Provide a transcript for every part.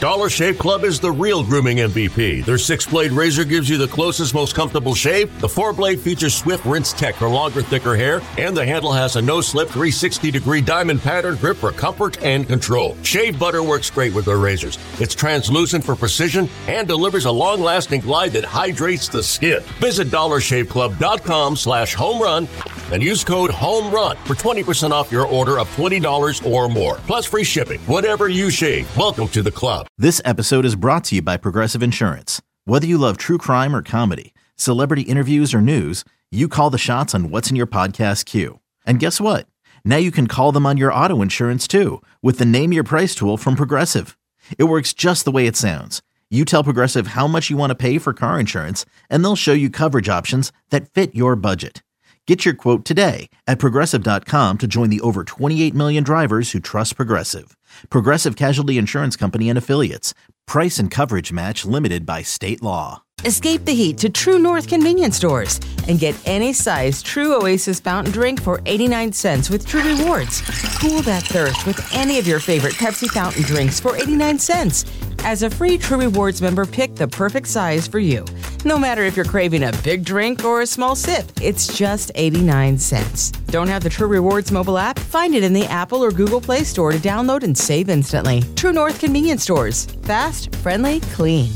Dollar Shave Club is the real grooming MVP. Their 6-blade razor gives you the closest, most comfortable shave. The 4-blade features swift rinse tech for longer, thicker hair, and the handle has a no-slip 360-degree diamond pattern grip for comfort and control. Shave butter works great with their razors. It's translucent for precision and delivers a long-lasting glide that hydrates the skin. Visit DollarShaveClub.com/homerun and use code HOMERUN for 20% off your order of $20 or more. Plus free shipping. Whatever you shave, welcome to the club. This episode is brought to you by Progressive Insurance. Whether you love true crime or comedy, celebrity interviews or news, you call the shots on what's in your podcast queue. And guess what? Now you can call them on your auto insurance too with the Name Your Price tool from Progressive. It works just the way it sounds. You tell Progressive how much you want to pay for car insurance, and they'll show you coverage options that fit your budget. Get your quote today at Progressive.com to join the over 28 million drivers who trust Progressive. Progressive Casualty Insurance Company and Affiliates. Price and coverage match limited by state law. Escape the heat to True North convenience stores and get any size True Oasis fountain drink for 89 cents with True Rewards. Cool that thirst with any of your favorite Pepsi fountain drinks for 89 cents. As a free True Rewards member, pick the perfect size for you. No matter if you're craving a big drink or a small sip, it's just 89 cents. Don't have the True Rewards mobile app? Find it in the Apple or Google Play Store to download and save instantly. True North convenience stores. Fast, friendly, clean.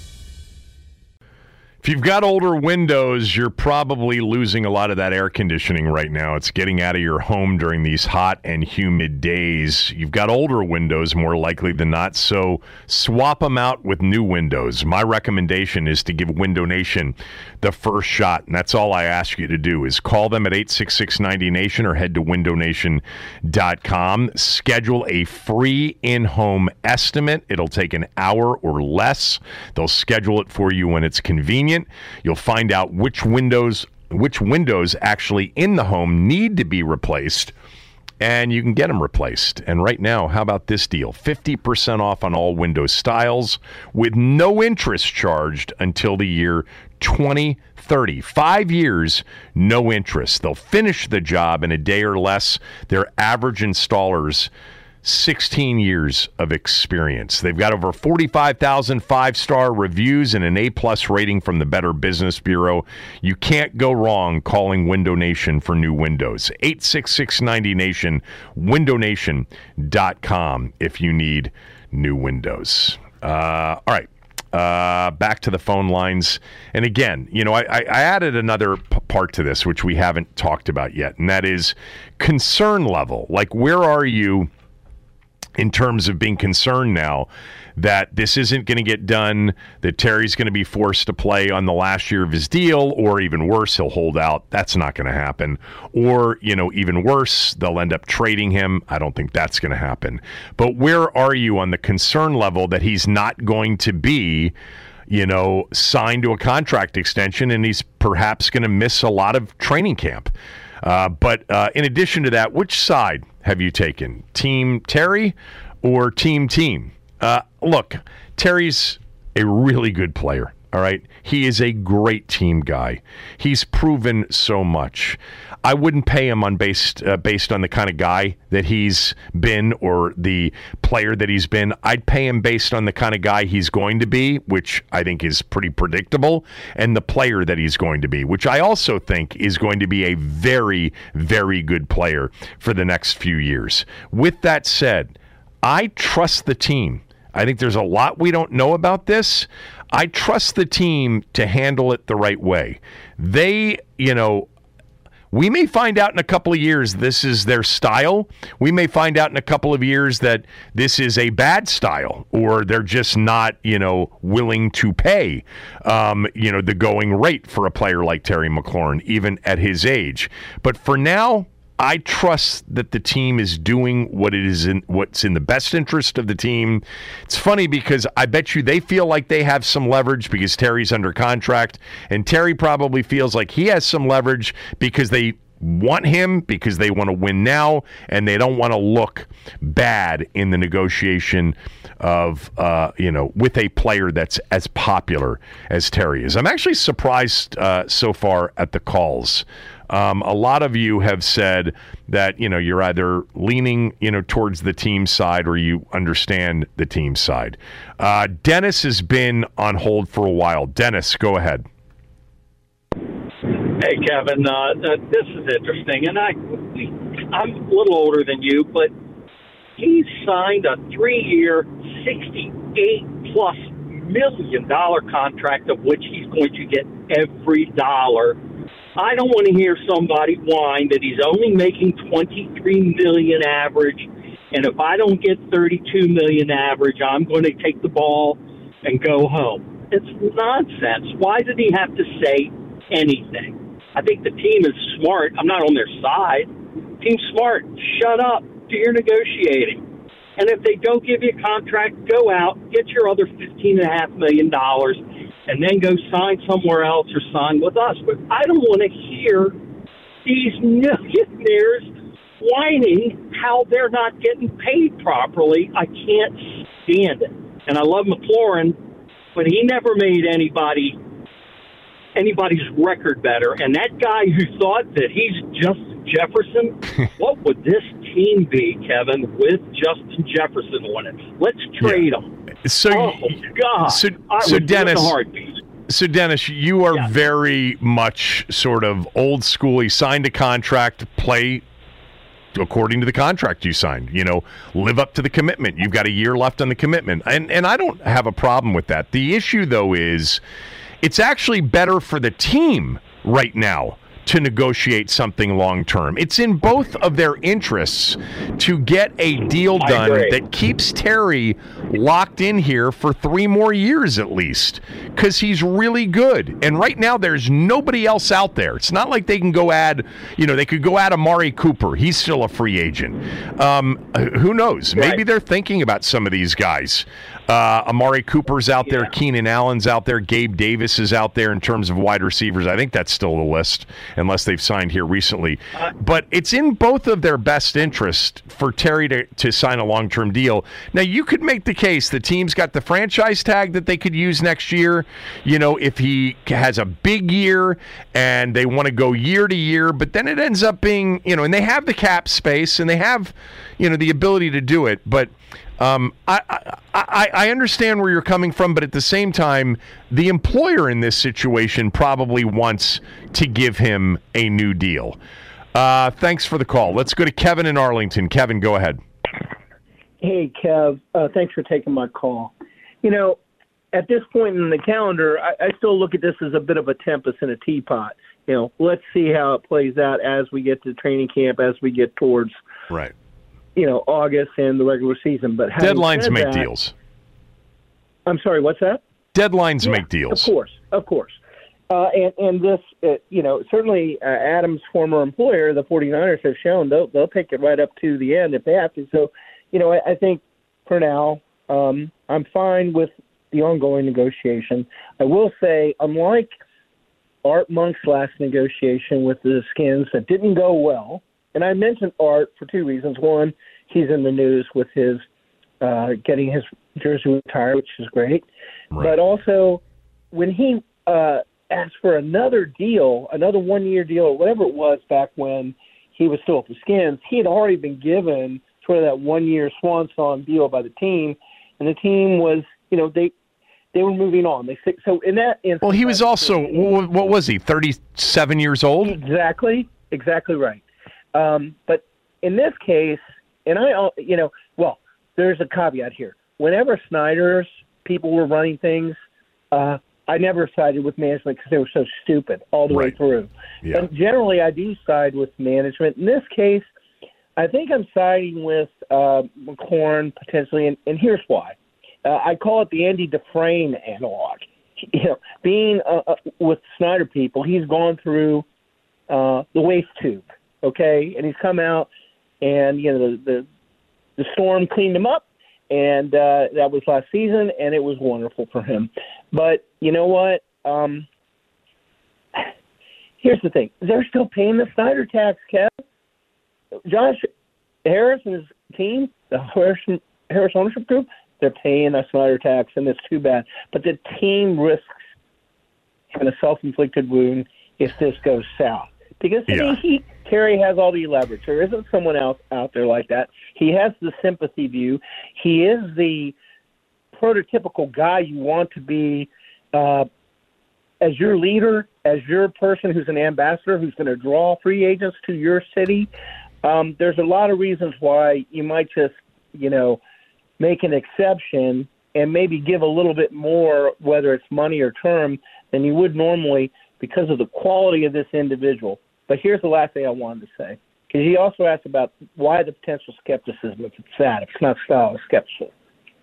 If you've got older windows, you're probably losing a lot of that air conditioning right now. It's getting out of your home during these hot and humid days. You've got older windows more likely than not, so swap them out with new windows. My recommendation is to give Window Nation the first shot, and that's all I ask you to do is call them at 866-90-NATION or head to windownation.com. Schedule a free in-home estimate. It'll take an hour or less. They'll schedule it for you when it's convenient. You'll find out which windows actually in the home need to be replaced, and you can get them replaced. And right now, how about this deal? 50% off on all window styles with no interest charged until the year 2030. 5 years, no interest. They'll finish the job in a day or less. Their average installers 16 years of experience. They've got over 45,000 five-star reviews and an A-plus rating from the Better Business Bureau. You can't go wrong calling Window Nation for new windows. 866-90-NATION, windownation.com if you need new windows. All right. Back to the phone lines. And again, I added another part to this, which we haven't talked about yet, and that is concern level. Like, where are you in terms of being concerned now that this isn't going to get done, that Terry's going to be forced to play on the last year of his deal, or even worse, he'll hold out. That's not going to happen. Or, even worse, they'll end up trading him. I don't think that's going to happen. But where are you on the concern level that he's not going to be, signed to a contract extension, and he's perhaps going to miss a lot of training camp? But in addition to that, which side have you taken? Team Terry or team? Look, Terry's a really good player, all right? He is a great team guy. He's proven so much. I wouldn't pay him on based on the kind of guy that he's been or the player that he's been. I'd pay him based on the kind of guy he's going to be, which I think is pretty predictable, and the player that he's going to be, which I also think is going to be a very, very good player for the next few years. With that said, I trust the team. I think there's a lot we don't know about this. I trust the team to handle it the right way. They, we may find out in a couple of years this is their style. We may find out in a couple of years that this is a bad style, or they're just not, willing to pay, the going rate for a player like Terry McLaurin, even at his age. But for now, I trust that the team is doing what's in the best interest of the team. It's funny because I bet you they feel like they have some leverage because Terry's under contract, and Terry probably feels like he has some leverage because they want him, because they want to win now, and they don't want to look bad in the negotiation of, with a player that's as popular as Terry is. I'm actually surprised so far at the calls. A lot of you have said that, you're either leaning, towards the team side or you understand the team side. Dennis has been on hold for a while. Dennis, go ahead. Hey, Kevin, this is interesting, and I'm a little older than you, but he signed a 3-year, $68+ million contract, of which he's going to get every dollar. I don't want to hear somebody whine that he's only making $23 million average, and if I don't get $32 million average, I'm going to take the ball and go home. It's nonsense. Why did he have to say anything? I think the team is smart. I'm not on their side. Team's smart. Shut up. Do your negotiating. And if they don't give you a contract, go out, get your other $15.5 million, and then go sign somewhere else or sign with us. But I don't want to hear these millionaires whining how they're not getting paid properly. I can't stand it. And I love McLaurin, but he never made anybody's record better. And that guy who thought that he's Justin Jefferson, what would this team be, Kevin, with Justin Jefferson on it? Let's trade him. So, God. So Dennis, you are very much sort of old school. He signed a contract, play according to the contract you signed, live up to the commitment. You've got a year left on the commitment. And I don't have a problem with that. The issue, though, is it's actually better for the team right now to negotiate something long-term. It's in both of their interests to get a deal done that keeps Terry locked in here for 3 more years at least, because he's really good. And right now there's nobody else out there. It's not like they can go add, they could go add Amari Cooper. He's still a free agent. Who knows? Maybe they're thinking about some of these guys. Amari Cooper's out there. Keenan Allen's out there. Gabe Davis is out there in terms of wide receivers. I think that's still the list, unless they've signed here recently. But it's in both of their best interest for Terry to sign a long-term deal. Now, you could make the case the team's got the franchise tag that they could use next year, if he has a big year and they want to go year to year, but then it ends up being, and they have the cap space and they have, the ability to do it, but I understand where you're coming from, but at the same time, the employer in this situation probably wants to give him a new deal. Thanks for the call. Let's go to Kevin in Arlington. Kevin, go ahead. Hey, Kev. Thanks for taking my call. At this point in the calendar, I still look at this as a bit of a tempest in a teapot. Let's see how it plays out as we get to training camp, as we get towards right. August and the regular season. But deadlines make deals. I'm sorry, what's that? Deadlines make deals. Of course. And this, certainly Adam's former employer, the 49ers, have shown they'll take it right up to the end if they have to. So, I think for now, I'm fine with the ongoing negotiation. I will say, unlike Art Monk's last negotiation with the Skins that didn't go well, and I mentioned Art for 2 reasons. One, he's in the news with his getting his jersey retired, which is great. Right. But also, when he asked for another deal, another 1-year deal or whatever it was back when he was still at the Skins, he had already been given sort of that 1-year swan song deal by the team, and the team was, they were moving on. So in that instance, well, he was also, what was he, 37 years old? Exactly right. But in this case, and there's a caveat here. Whenever Snyder's people were running things, I never sided with management because they were so stupid all the way through. Yeah. And generally, I do side with management. In this case, I think I'm siding with McLaurin potentially, and here's why. I call it the Andy Dufresne analog. Being with Snyder people, he's gone through the waste tube, okay? And he's come out, and the storm cleaned him up, and that was last season, and it was wonderful for him. But you know what? Here's the thing. They're still paying the Snyder tax, Kev. Josh Harris and his team, the Harris ownership group, they're paying a Snyder tax, and it's too bad. But the team risks having a self-inflicted wound if this goes south. Because Terry has all the leverage. There isn't someone else out there like that. He has the sympathy view. He is the prototypical guy you want to be as your leader, as your person who's an ambassador who's going to draw free agents to your city. There's a lot of reasons why you might just, make an exception and maybe give a little bit more, whether it's money or term, than you would normally because of the quality of this individual. But here's the last thing I wanted to say, because he also asked about why the potential skepticism if it's that, if it's not style, it's skepticism.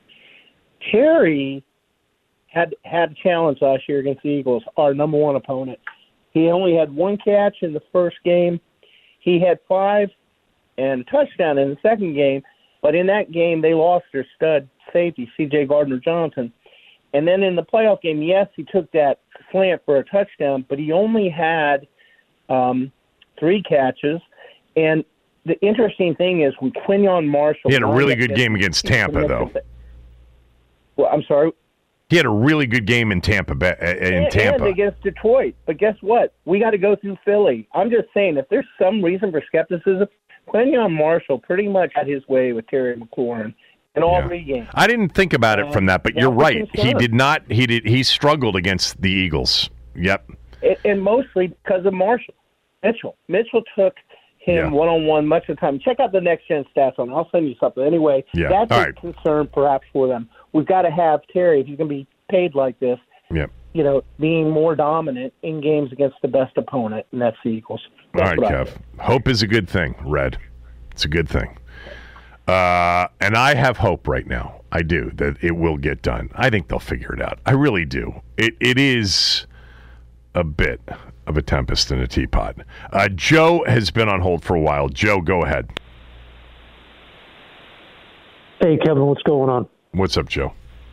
Terry had a challenge last year against the Eagles, our number one opponent. He only had one catch in the first game. He had 5 and a touchdown in the second game, but in that game they lost their stud safety, C.J. Gardner-Johnson. And then in the playoff game, yes, he took that slant for a touchdown, but he only had 3 catches. And the interesting thing is when Quinyon Marshall... He had a really good game against Tampa, though. Well, I'm sorry? He had a really good game in Tampa. And against Detroit. But guess what? We got to go through Philly. I'm just saying, if there's some reason for skepticism, Quinyon Marshall pretty much had his way with Terry McLaurin in all 3 games. I didn't think about it from that, but you're right. He did not. He struggled against the Eagles. Yep. And mostly because of Mitchell took him one-on-one much of the time. Check out the next-gen stats on it. I'll send you something. Anyway, that's a concern perhaps for them. We've got to have Terry, if he's going to be paid like this, being more dominant in games against the best opponent, and that's the Eagles. That's all right, Kev. Hope is a good thing, Red. It's a good thing. And I have hope right now. I do, that it will get done. I think they'll figure it out. I really do. It is a bit of a tempest in a teapot. Joe has been on hold for a while. Joe, go ahead. Hey, Kevin, what's going on? What's up, Joe?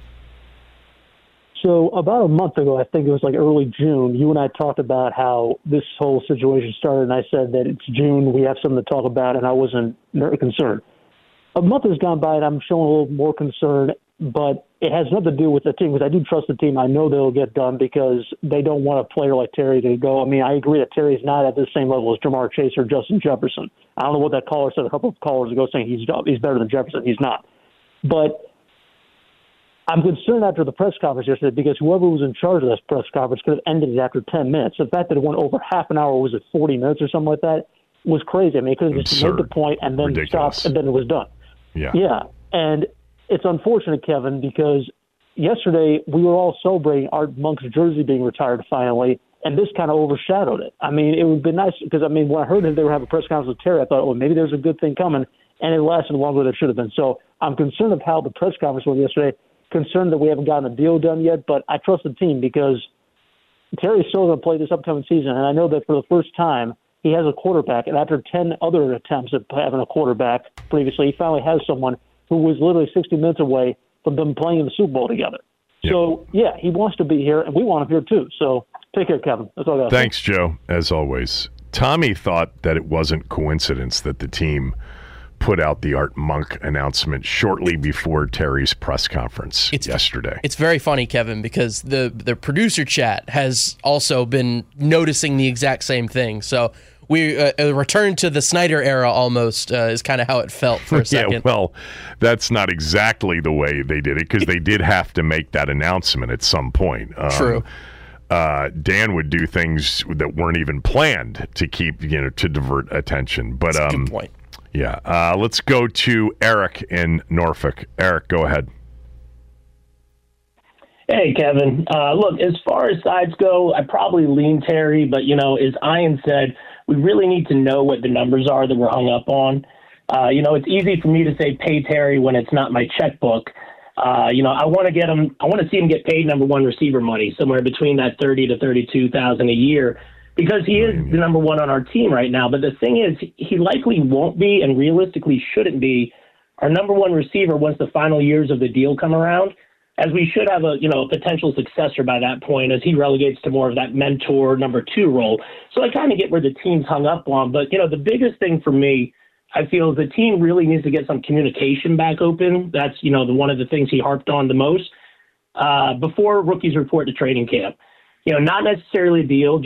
So about a month ago, I think it was like early June, you and I talked about how this whole situation started, and I said that it's June, we have something to talk about, and I wasn't concerned. A month has gone by, and I'm showing a little more concern, but it has nothing to do with the team, because I do trust the team. I know they'll get done because they don't want a player like Terry to go. I mean, I agree that Terry's not at the same level as Jamar Chase or Justin Jefferson. I don't know what that caller said a couple of callers ago saying he's better than Jefferson. He's not. But I'm concerned after the press conference yesterday because whoever was in charge of this press conference could have ended it after 10 minutes. The fact that it went over half an hour, was it 40 minutes or something like that, was crazy. I mean, it could have just made the point and then stopped and then it was done. Yeah. And it's unfortunate, Kevin, because yesterday we were all celebrating Art Monk's jersey being retired finally, and this kind of overshadowed it. I mean, it would be nice because, I mean, when I heard that they were having a press conference with Terry, I thought, maybe there's a good thing coming, and it lasted longer than it should have been. So I'm concerned of how the press conference went yesterday, concerned that we haven't gotten a deal done yet, but I trust the team because Terry's still going to play this upcoming season, and I know that for the first time he has a quarterback, and after 10 other attempts at having a quarterback previously, he finally has someone who was literally 60 minutes away from them playing in the Super Bowl together. Yep. So, yeah, he wants to be here, and we want him here too. So take care, Kevin. That's all I got. Thanks, Joe, as always. Tommy thought that it wasn't coincidence that the team put out the Art Monk announcement shortly before Terry's press conference yesterday. It's very funny, Kevin, because the producer chat has also been noticing the exact same thing. So we a return to the Snyder era almost is kind of how it felt for a second. Yeah, well, that's not exactly the way they did it because they did have to make that announcement at some point. True. Dan would do things that weren't even planned to keep, to divert attention. But that's a good point. Yeah. Let's go to Eric in Norfolk. Eric, go ahead. Hey, Kevin. Look, as far as sides go, I probably lean Terry, but, as Ian said, we really need to know what the numbers are that we're hung up on. It's easy for me to say pay Terry when it's not my checkbook. I want to get him. I want to see him get paid number one receiver money, somewhere between that $30,000 to $32,000 a year, because he is the number one on our team right now. But the thing is, he likely won't be, and realistically shouldn't be, our number one receiver once the final years of the deal come around, as we should have a potential successor by that point, as he relegates to more of that mentor number two role. So I kind of get where the team's hung up on. But, the biggest thing for me, I feel, is the team really needs to get some communication back open. That's, one of the things he harped on the most before rookies report to training camp. Not necessarily a deal, just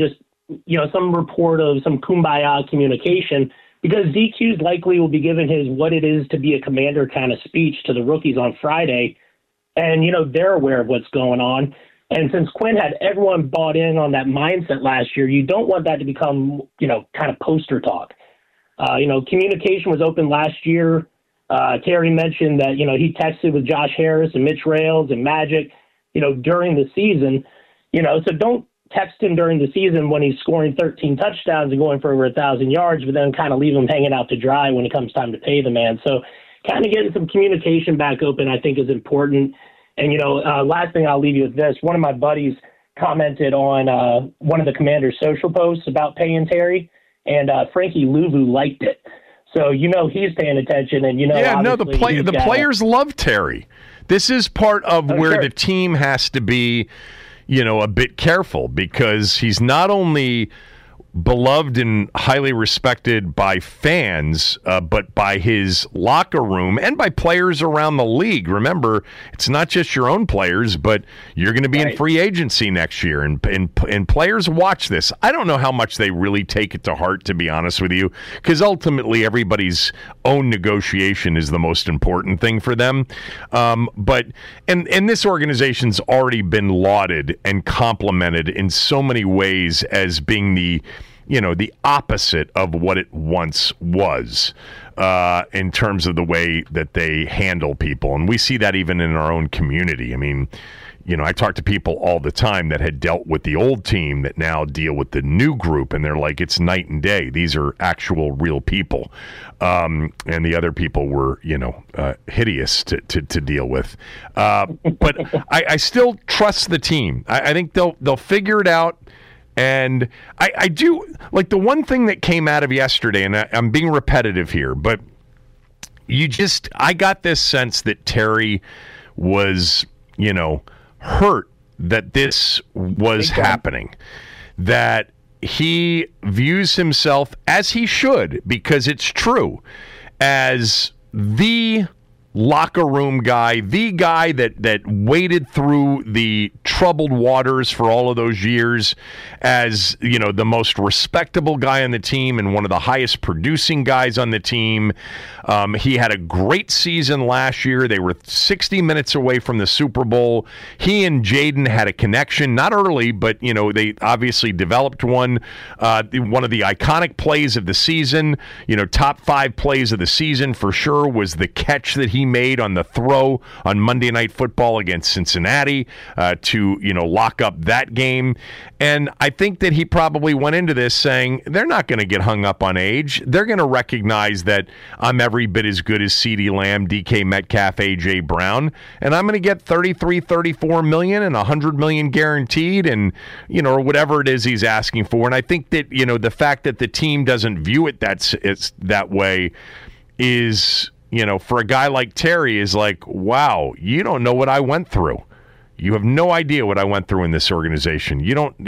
some report of some kumbaya communication, because DQ's likely will be given his what it is to be a commander kind of speech to the rookies on Friday. And, they're aware of what's going on. And since Quinn had everyone bought in on that mindset last year, you don't want that to become, kind of poster talk. Communication was open last year. Terry mentioned that, he texted with Josh Harris and Mitch Rales and Magic, during the season, so don't text him during the season when he's scoring 13 touchdowns and going for over 1,000 yards, but then kind of leave him hanging out to dry when it comes time to pay the man. So kind of getting some communication back open, I think, is important. And, last thing I'll leave you with this. One of my buddies commented on one of the Commander's social posts about paying Terry, and Frankie Louvu liked it. So, he's paying attention, and, the players love Terry. This is part of where the team has to be, a bit careful, because he's not only beloved and highly respected by fans, but by his locker room and by players around the league. Remember, it's not just your own players, but you're going to be in free agency next year, and players watch this. I don't know how much they really take it to heart, to be honest with you, because ultimately everybody's own negotiation is the most important thing for them. But this organization's already been lauded and complimented in so many ways as being the opposite of what it once was in terms of the way that they handle people. And we see that even in our own community. I mean, I talk to people all the time that had dealt with the old team that now deal with the new group, and they're like, it's night and day. These are actual real people. And the other people were, hideous to deal with. But I still trust the team. I think they'll figure it out. And I do, like, the one thing that came out of yesterday, and I'm being repetitive here, but I got this sense that Terry was, hurt that this was happening, that he views himself, as he should, because it's true, as the locker room guy, the guy that waded through the troubled waters for all of those years, as the most respectable guy on the team and one of the highest producing guys on the team. He had a great season last year. They were 60 minutes away from the Super Bowl. He and Jaden had a connection, not early, but they obviously developed one. One of the iconic plays of the season, top 5 plays of the season for sure, was the catch that he made on the throw on Monday Night Football against Cincinnati to lock up that game. And I think that he probably went into this saying they're not going to get hung up on age. They're going to recognize that I'm every bit as good as CeeDee Lamb, DK Metcalf, A.J. Brown, and I'm going to get $34 million and $100 million guaranteed, and or whatever it is he's asking for. And I think that the fact that the team doesn't view it that way is, for a guy like Terry, is like, wow, you don't know what I went through. You have no idea what I went through in this organization. You don't,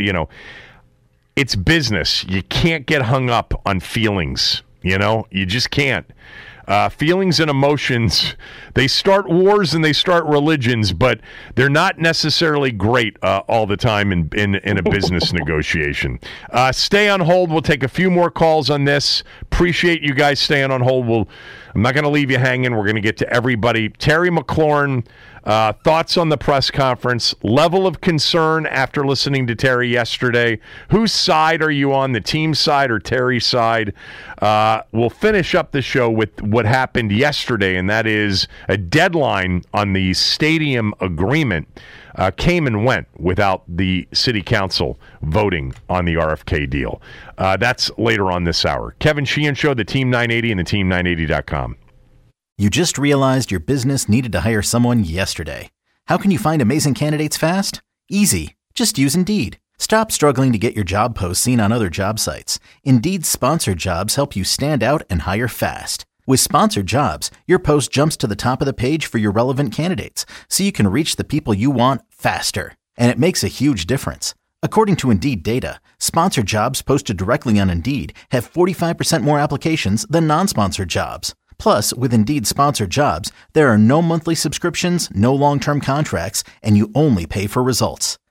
it's business. You can't get hung up on feelings. You just can't. Feelings and emotions, they start wars and they start religions, but they're not necessarily great all the time in a business negotiation. Stay on hold. We'll take a few more calls on this. Appreciate you guys staying on hold. I'm not going to leave you hanging. We're going to get to everybody. Terry McLaurin, thoughts on the press conference, level of concern after listening to Terry yesterday. Whose side are you on, the team side or Terry's side? We'll finish up the show with what happened yesterday, and that is a deadline on the stadium agreement came and went without the city council voting on the RFK deal. That's later on this hour. Kevin Sheehan Show, the Team 980 and the Team980.com. You just realized your business needed to hire someone yesterday. How can you find amazing candidates fast? Easy. Just use Indeed. Stop struggling to get your job posts seen on other job sites. Indeed's sponsored jobs help you stand out and hire fast. With sponsored jobs, your post jumps to the top of the page for your relevant candidates, so you can reach the people you want faster. And it makes a huge difference. According to Indeed data, sponsored jobs posted directly on Indeed have 45% more applications than non-sponsored jobs. Plus, with Indeed sponsored jobs, there are no monthly subscriptions, no long-term contracts, and you only pay for results.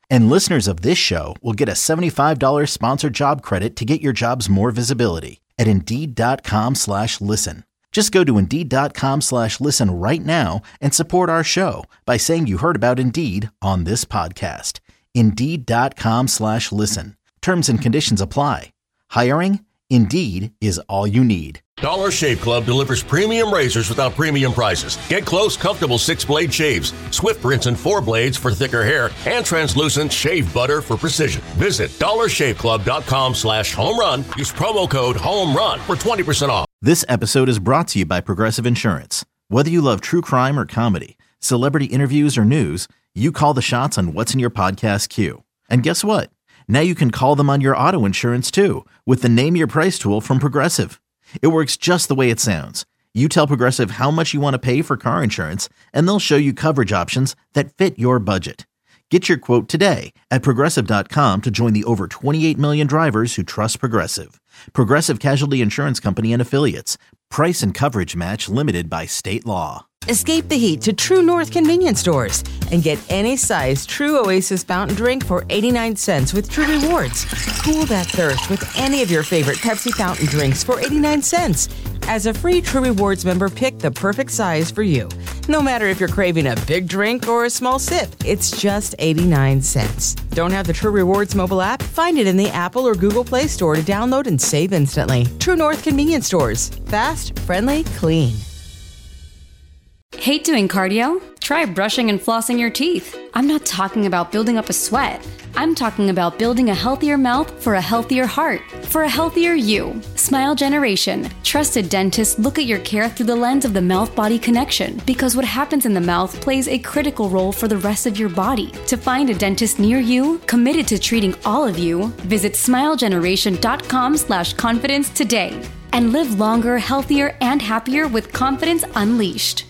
And listeners of this show will get a $75 sponsored job credit to get your jobs more visibility at Indeed.com/listen. Just go to Indeed.com/listen right now and support our show by saying you heard about Indeed on this podcast. Indeed.com/listen. Terms and conditions apply. Hiring? Indeed is all you need. Dollar Shave Club delivers premium razors without premium prices. Get close, comfortable 6-blade shaves, swift rinse and 4 blades for thicker hair, and translucent shave butter for precision. Visit dollarshaveclub.com/home-run. Use promo code HOME-RUN for 20% off. This episode is brought to you by Progressive Insurance. Whether you love true crime or comedy, celebrity interviews or news, you call the shots on what's in your podcast queue. And guess what? Now you can call them on your auto insurance too with the Name Your Price tool from Progressive. It works just the way it sounds. You tell Progressive how much you want to pay for car insurance, and they'll show you coverage options that fit your budget. Get your quote today at Progressive.com to join the over 28 million drivers who trust Progressive. Progressive Casualty Insurance Company and Affiliates. Price and coverage match limited by state law. Escape the heat to True North convenience stores and get any size True Oasis fountain drink for 89 cents with True Rewards. Cool that thirst with any of your favorite Pepsi fountain drinks for 89 cents. As a free True Rewards member, pick the perfect size for you. No matter if you're craving a big drink or a small sip, it's just 89 cents. Don't have the True Rewards mobile app? Find it in the Apple or Google Play Store to download and save instantly. True North convenience stores. Fast, friendly, clean. Hate doing cardio? Try brushing and flossing your teeth. I'm not talking about building up a sweat. I'm talking about building a healthier mouth for a healthier heart, for a healthier you. Smile Generation. Trusted dentists look at your care through the lens of the mouth-body connection, because what happens in the mouth plays a critical role for the rest of your body. To find a dentist near you, committed to treating all of you, visit smilegeneration.com/confidence today. And live longer, healthier, and happier with confidence unleashed.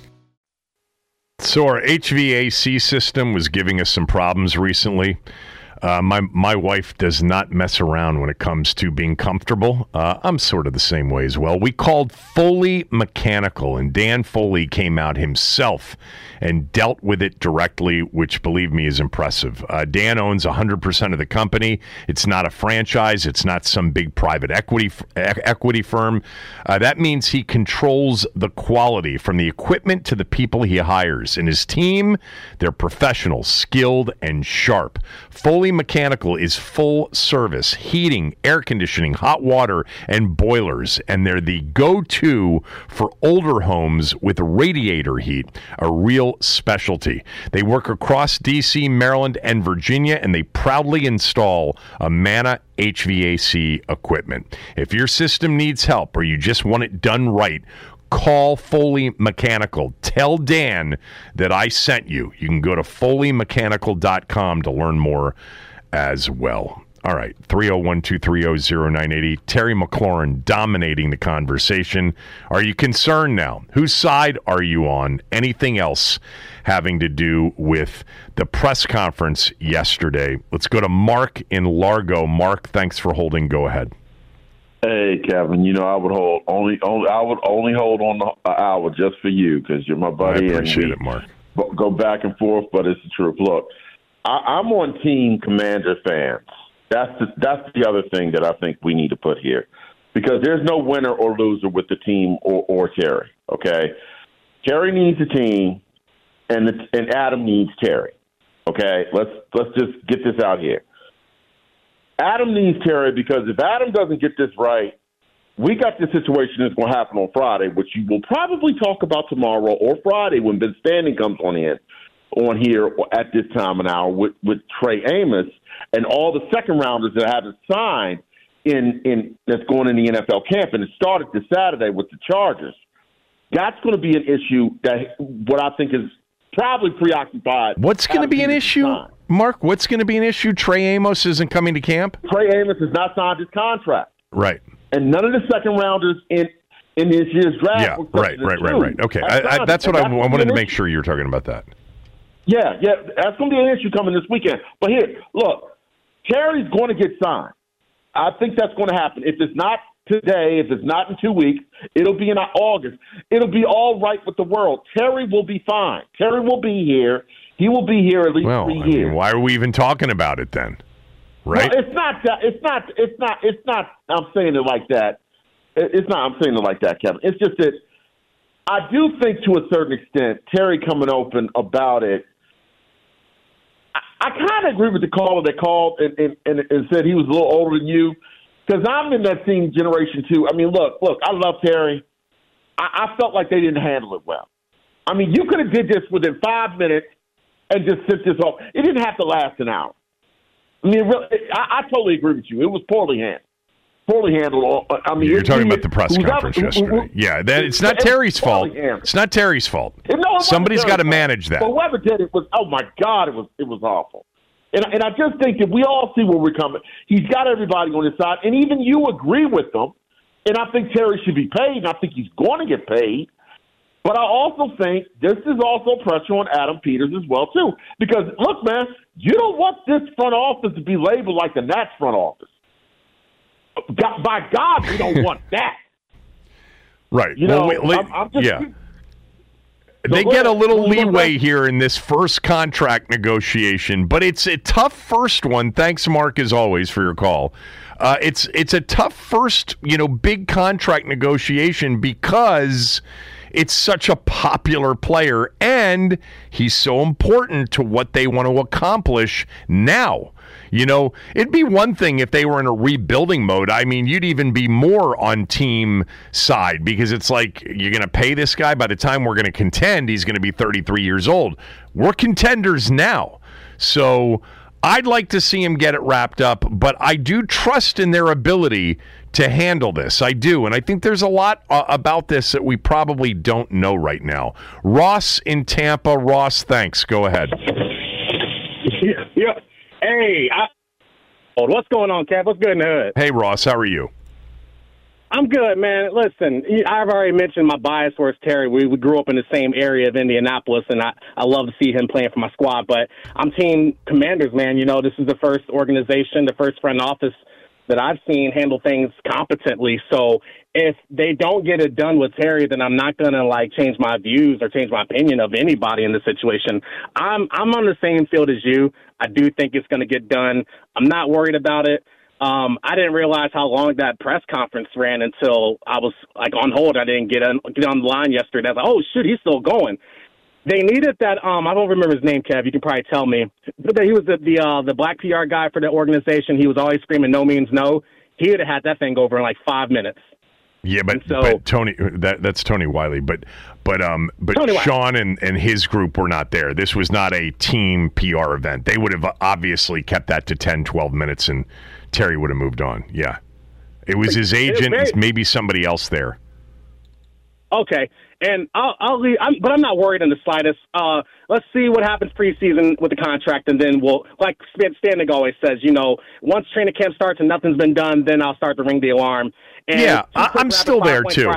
So our HVAC system was giving us some problems recently. My wife does not mess around when it comes to being comfortable. I'm sort of the same way as well. We called Foley Mechanical, and Dan Foley came out himself and dealt with it directly, which, believe me, is impressive. Dan owns 100% of the company. It's not a franchise. It's not some big private equity firm. That means he controls the quality from the equipment to the people he hires. And his team, they're professional, skilled, and sharp. Foley Mechanical is full service, heating, air conditioning, hot water, and boilers. And they're the go-to for older homes with radiator heat, a real specialty. They work across D.C., Maryland, and Virginia, and they proudly install Amana HVAC equipment. If your system needs help or you just want it done right, call Foley Mechanical. Tell Dan that I sent you. You can go to FoleyMechanical.com to learn more as well. All right, 301-230-0980. Terry McLaurin dominating the conversation. Are you concerned now? Whose side are you on? Anything else having to do with the press conference yesterday? Let's go to Mark in Largo. Mark, thanks for holding. Go ahead. Hey, Kevin. You know I would only hold on an hour just for you because you're my buddy. I appreciate it, Mark. Go back and forth, but it's the truth. Look, I'm on Team Commander fans. That's the other thing that I think we need to put here, because there's no winner or loser with the team or Terry. Okay, Terry needs a team, and Adam needs Terry. Okay, let's just get this out here. Adam needs Terry because if Adam doesn't get this right, we got this situation that's going to happen on Friday, which you will probably talk about tomorrow or Friday when Ben Standing comes on here at this time and hour with Trey Amos and all the second rounders that haven't signed in that's going in the NFL camp, and it started this Saturday with the Chargers. That's going to be an issue that what I think is probably preoccupied. What's going to be an issue, Mark? What's going to be an issue? Trey Amos isn't coming to camp? Trey Amos has not signed his contract. Right. And none of the second rounders in this year's draft. Yeah, right. Okay, that's what I wanted to make sure you were talking about that. Yeah, that's going to be an issue coming this weekend. But here, look, Terry's going to get signed. I think that's going to happen. If it's not today, if it's not in 2 weeks, it'll be in August. It'll be all right with the world. Terry will be fine. Terry will be here. He will be here at least 3 years. I mean, why are we even talking about it then? Right? No, it's not that. It's not. I'm saying it like that. It's not. I'm saying it like that, Kevin. It's just that I do think, to a certain extent, Terry coming open about it. I kind of agree with the caller that called and said he was a little older than you, because I'm in that same generation too. I mean, look. I love Terry. I felt like they didn't handle it well. I mean, you could have did this within 5 minutes and just sent this off. It didn't have to last an hour. I mean, I totally agree with you. It was poorly handled. I mean, you're talking about the press conference yesterday. Yeah, it's not Terry's fault. It's not Terry's fault. Somebody's got to manage that. But whoever did it was, oh my God, it was awful. And I just think that we all see where we're coming. He's got everybody on his side, and even you agree with them. And I think Terry should be paid, and I think he's going to get paid. But I also think this is also pressure on Adam Peters as well, too. Because, look, man, you don't want this front office to be labeled like the Nats front office. By God, we don't want that. Right. You know, I'm just... Yeah. They get a little leeway here in this first contract negotiation, but it's a tough first one. Thanks, Mark, as always, for your call. It's a tough first, big contract negotiation because it's such a popular player and he's so important to what they want to accomplish now. It'd be one thing if they were in a rebuilding mode. I mean, you'd even be more on team side because it's like, you're going to pay this guy. By the time we're going to contend, he's going to be 33 years old. We're contenders now. So I'd like to see him get it wrapped up, but I do trust in their ability to handle this. I do. And I think there's a lot about this that we probably don't know right now. Ross in Tampa. Ross, thanks. Go ahead. Yeah. Hey, what's going on, Kev? What's good in the hood? Hey, Ross, how are you? I'm good, man. Listen, I've already mentioned my bias towards Terry. We grew up in the same area of Indianapolis, and I love to see him playing for my squad. But I'm Team Commanders, man. This is the first organization, the first front office that I've seen handle things competently. So if they don't get it done with Terry, then I'm not going to change my views or change my opinion of anybody in this situation. I'm on the same field as you. I do think it's going to get done. I'm not worried about it. I didn't realize how long that press conference ran until I was on hold. I didn't get on the line yesterday. I was like, oh shoot, he's still going. They needed that. I don't remember his name, Kev. You can probably tell me. He was the black PR guy for the organization. He was always screaming "No means no." He would have had that thing over in 5 minutes. Yeah, but Tony, that's Tony Wiley. But Sean and his group were not there. This was not a team PR event. They would have obviously kept that to 10, 12 minutes, and Terry would have moved on. Yeah, it was his agent, maybe somebody else there. Okay, and I'll leave, but I'm not worried in the slightest. Let's see what happens preseason with the contract, and then we'll, like Stanek always says, once training camp starts and nothing's been done, then I'll start to ring the alarm. And yeah, I'm still there too.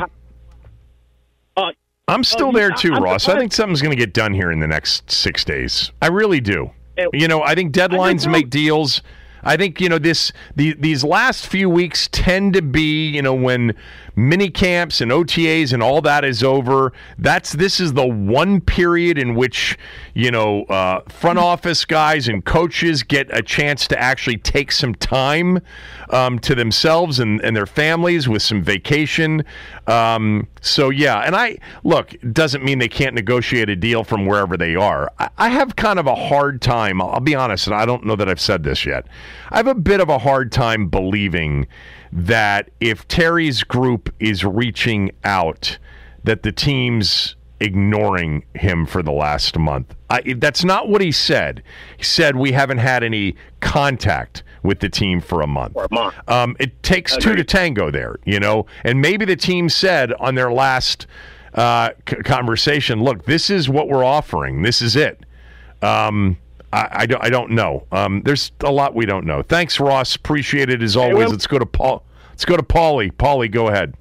I'm still there too, Ross. I think something's going to get done here in the next 6 days. I really do. I think deadlines make deals. I think, these last few weeks tend to be, when mini camps and OTAs and all that is over. This is the one period in which, front office guys and coaches get a chance to actually take some time to themselves and their families with some vacation. So, yeah, and it doesn't mean they can't negotiate a deal from wherever they are. I have kind of a hard time, I'll be honest, and I don't know that I've said this yet. I have a bit of a hard time believing that if Terry's group is reaching out, that the team's ignoring him for the last month. That's not what he said. He said we haven't had any contact with the team for a month. It takes two to tango there, and maybe the team said on their last conversation, look, this is what we're offering. This is it. I don't know. There's a lot we don't know. Thanks, Ross. Appreciate it as always. Let's go to Paul. Let's go to Paulie. Paulie, go ahead.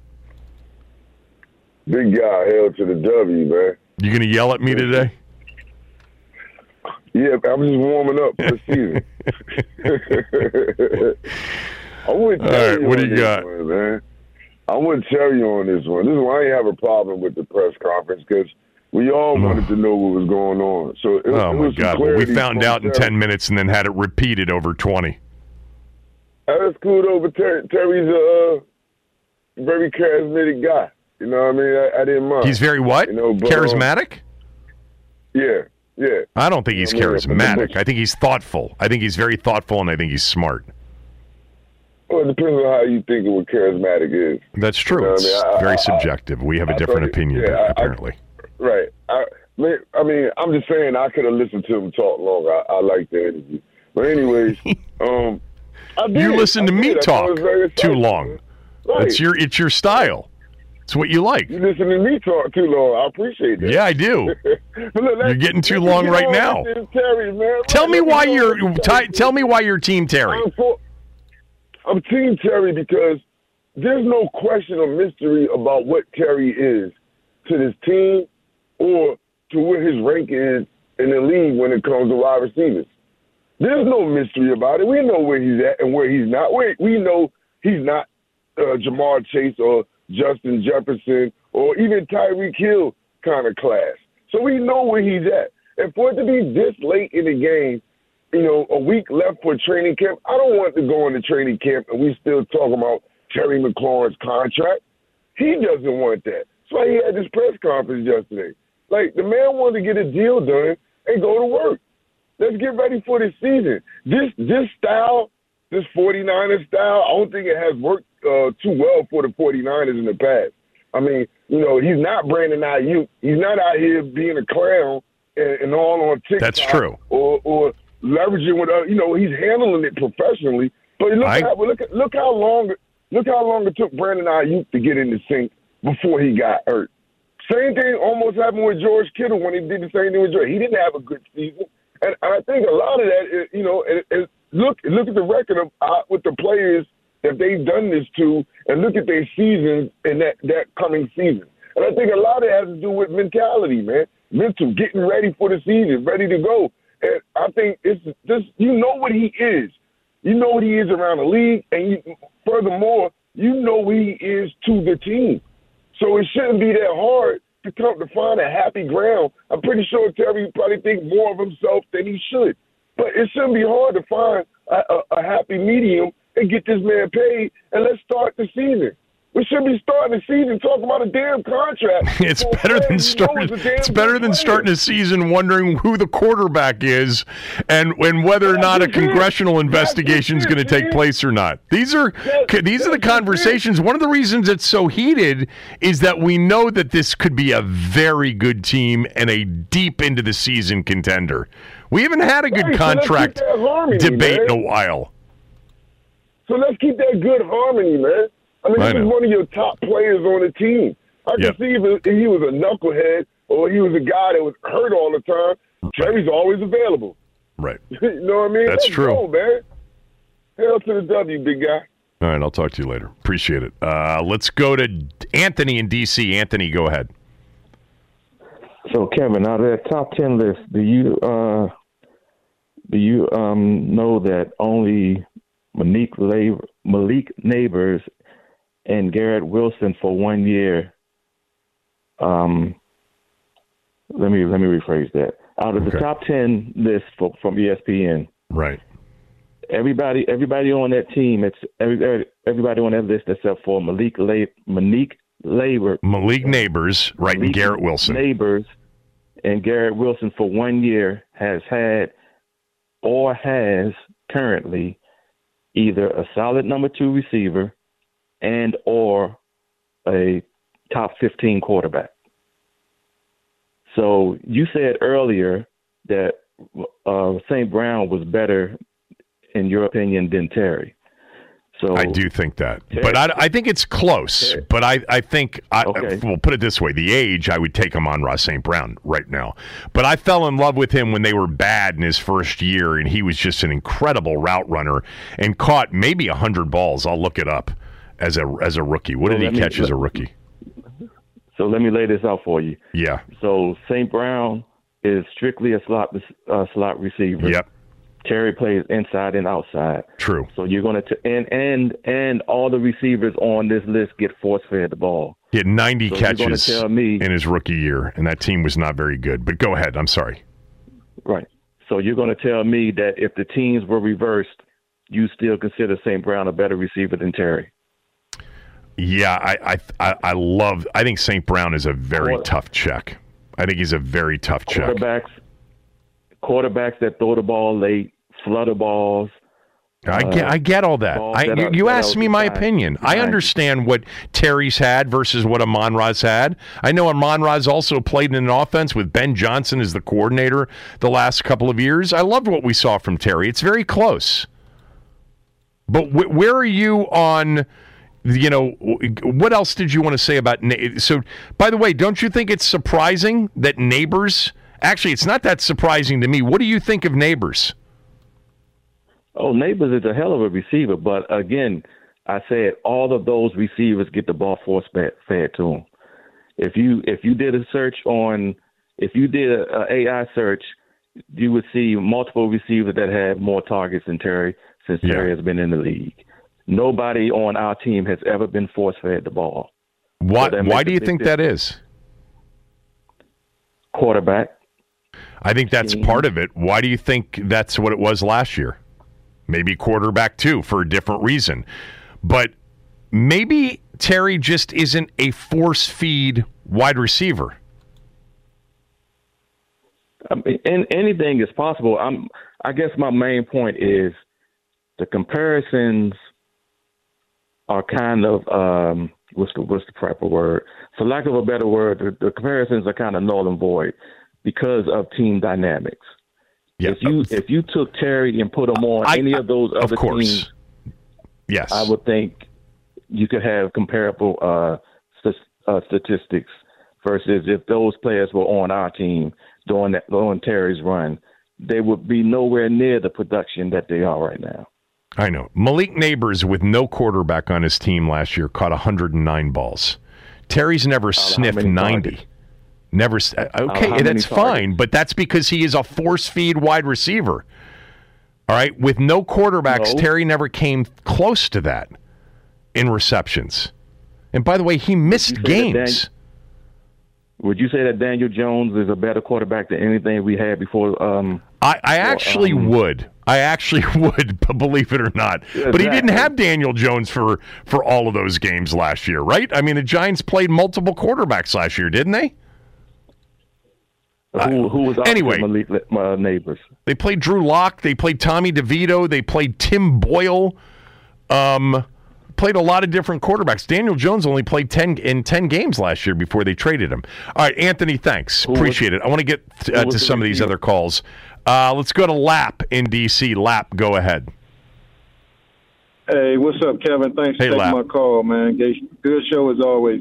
Big guy, hell to the W, man. You gonna yell at me today? Yeah, I'm just warming up for the season. I wouldn't tell you what do on you this got? one, man. I wouldn't tell you on this one. This is why I ain't have a problem with the press conference, because We all wanted to know what was going on. So it my was God! Well, we found out in Terry. 10 minutes and then had it repeated over 20. That's cool though, but Terry's a very charismatic guy. You know what I mean? I didn't mind. He's very what? But, charismatic? Yeah. I don't think he's charismatic. I think he's thoughtful. I think he's very thoughtful, and I think he's smart. Well, it depends on how you think of what charismatic is. That's true. You know it's very subjective. We have a different opinion, apparently. Right. I mean, I'm just saying I could have listened to him talk longer. I like the interview. But anyways, you listen to me talk too long. Right. It's your style. It's what you like. You listen to me talk too long. I appreciate that. Yeah, I do. Look, you're getting too long right now. Terry, man. Tell me why you're Team Terry. I'm Team Terry because there's no question or mystery about what Terry is to this team or to where his rank is in the league when it comes to wide receivers. There's no mystery about it. We know where he's at and where he's not. We know he's not Jamar Chase or Justin Jefferson or even Tyreek Hill kind of class. So we know where he's at. And for it to be this late in the game, a week left for training camp, I don't want to go into training camp and we still talking about Terry McLaurin's contract. He doesn't want that. That's why he had this press conference yesterday. Like, the man wanted to get a deal done and go to work. Let's get ready for this season. This style, this 49ers style, I don't think it has worked too well for the 49ers in the past. I mean, he's not Brandon Ayuk. He's not out here being a clown and all on TikTok. That's true. Or leveraging with, he's handling it professionally. But look how long it took Brandon Ayuk to get in the sync before he got hurt. Same thing almost happened with George Kittle when he did the same thing with George. He didn't have a good season. And I think a lot of that is, look at the record of with the players that they've done this to, and look at their seasons in that coming season. And I think a lot of it has to do with mentality, man. Mental, getting ready for the season, ready to go. And I think it's just, what he is. You know what he is around the league, and furthermore, you know what he is to the team. So it shouldn't be that hard to find a happy ground. I'm pretty sure Terry probably thinks more of himself than he should. But it shouldn't be hard to find a happy medium and get this man paid, and let's start the season. We should be starting the season talking about a damn contract. It's better than starting a season wondering who the quarterback is and whether or not a congressional investigation is going to take place or not. These are the conversations. One of the reasons it's so heated is that we know that this could be a very good team and a deep into the season contender. We haven't had a good contract debate in a while. So let's keep that good harmony, man. I mean, he was one of your top players on the team. I can see if he was a knucklehead or he was a guy that was hurt all the time. Terry's always available. Right. You know what I mean? That's true. Go, man. Hell to the W, big guy. All right, I'll talk to you later. Appreciate it. Let's go to Anthony in D.C. Anthony, go ahead. So, Kevin, out of that top 10 list, do you know that only Malik Neighbors and Garrett Wilson for 1 year. Let me rephrase that. Out of the top 10 list from ESPN, right? Everybody on that team, it's everybody on that list except for Malik Neighbors, right? And Garrett Wilson. Neighbors and Garrett Wilson for 1 year has had or has currently either a solid number 2 receiver and or a top 15 quarterback. So you said earlier that St. Brown was better, in your opinion, than Terry. So I do think that, but I think it's close. But I think, we'll put it this way: the age, I would take him on Ross St. Brown right now. But I fell in love with him when they were bad in his first year, and he was just an incredible route runner and caught maybe 100 balls. I'll look it up as a rookie. What did he catch as a rookie? So let me lay this out for you. Yeah. So St. Brown is strictly a slot receiver. Yep. Terry plays inside and outside. True. So you're going to and all the receivers on this list get force fed the ball. He had 90 So catches tell me, in his rookie year, and that team was not very good. But go ahead. I'm sorry. right. So you're going to tell me that if the teams were reversed, you still consider St. Brown a better receiver than Terry? Yeah, I think St. Brown is a very tough check. I think he's a very tough check. Quarterbacks that throw the ball late, flutter balls. I get all that. You asked me my opinion. I understand what Terry's had versus what Amon-Ra's had. I know Amon-Ra's also played in an offense with Ben Johnson as the coordinator the last couple of years. I loved what we saw from Terry. It's very close. But where are you on, what else did you want to say about so, by the way, don't you think it's surprising that Neighbors, actually, it's not that surprising to me. What do you think of Neighbors? Oh, Neighbors is a hell of a receiver, but again, I said all of those receivers get the ball force-fed to them. If you did a search if you did an AI search, you would see multiple receivers that had more targets than Terry since Terry has been in the league. Nobody on our team has ever been force-fed the ball. Why do you think that is? Quarterback. I think that's part of it. Why do you think that's what it was last year? Maybe quarterback too, for a different reason. But maybe Terry just isn't a force feed wide receiver. I mean, anything is possible. I guess my main point is the comparisons are kind of what's the proper word? For lack of a better word, the comparisons are kind of null and void because of team dynamics. Yeah. If you took Terry and put him on any of those other teams, yes, I would think you could have comparable statistics versus if those players were on our team during Terry's run, they would be nowhere near the production that they are right now. I know. Malik Neighbors, with no quarterback on his team last year, caught 109 balls. Terry's never sniffed 90. Targets? Never. Okay, that's fine, but that's because he is a force feed wide receiver. All right, with no quarterbacks, Terry never came close to that in receptions. And by the way, he missed games. Would you say that Daniel Jones is a better quarterback than anything we had before? I actually would. I actually would, believe it or not. Exactly. But he didn't have Daniel Jones for all of those games last year, right? I mean, the Giants played multiple quarterbacks last year, didn't they? Who was anyway, my Neighbors? They played Drew Lock. They played Tommy DeVito. They played Tim Boyle. Played a lot of different quarterbacks. Daniel Jones only played 10 games last year before they traded him. All right, Anthony, thanks. Appreciate it. I want to get to some of these other calls. Let's go to Lap in D.C. Lap, go ahead. Hey, what's up, Kevin? Thanks for taking my call, man. Good show as always.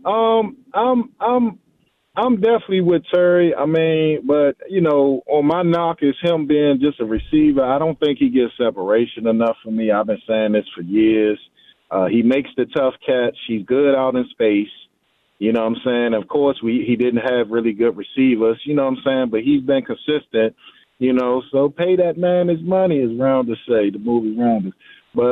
I'm definitely with Terry. I mean, but, on my knock is him being just a receiver. I don't think he gets separation enough for me. I've been saying this for years. He makes the tough catch. He's good out in space. You know what I'm saying? Of course, he didn't have really good receivers, you know what I'm saying? But he's been consistent, so pay that man his money, as Rounders say, the movie Rounders. But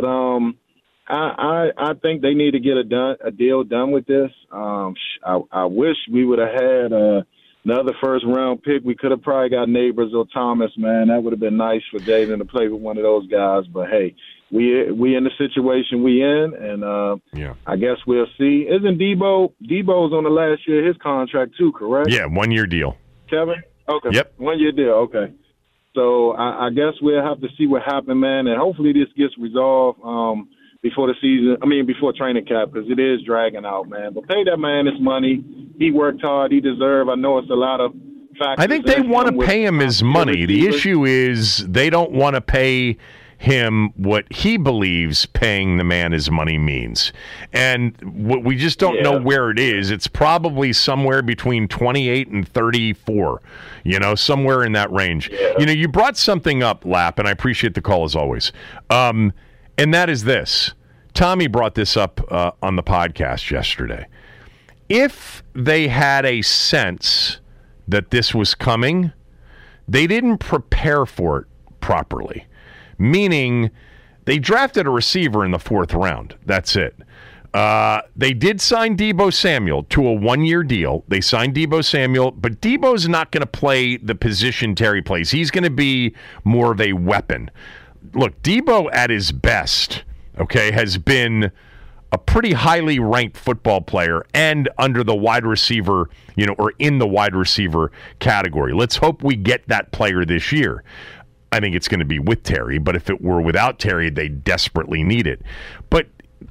I think they need to get a deal done with this. I wish we would have had another first-round pick. We could have probably got Neighbors or Thomas, man. That would have been nice for Jaden to play with one of those guys. But, hey, we in the situation we in, and I guess we'll see. Isn't Debo's on the last year of his contract too, correct? Yeah, 1-year deal. Kevin? Okay. Yep. 1-year deal, okay. So I guess we'll have to see what happens, man, and hopefully this gets resolved before training camp, because it is dragging out, man. But pay that man his money. He worked hard. He deserved. I know it's a lot of factors. I think they want to pay him his money. The issue is they don't want to pay him what he believes paying the man his money means. And we just don't know where it is. It's probably somewhere between 28 and 34, somewhere in that range. Yeah. You brought something up, Lap, and I appreciate the call as always. And that is this. Tommy brought this up on the podcast yesterday. If they had a sense that this was coming, they didn't prepare for it properly. Meaning, they drafted a receiver in the 4th round. That's it. They did sign Deebo Samuel to a 1-year deal. They signed Deebo Samuel, but Deebo's not going to play the position Terry plays. He's going to be more of a weapon. Look, Deebo at his best, okay, has been a pretty highly ranked football player and under the wide receiver, or in the wide receiver category. Let's hope we get that player this year. I think it's going to be with Terry, but if it were without Terry, they desperately need it. But,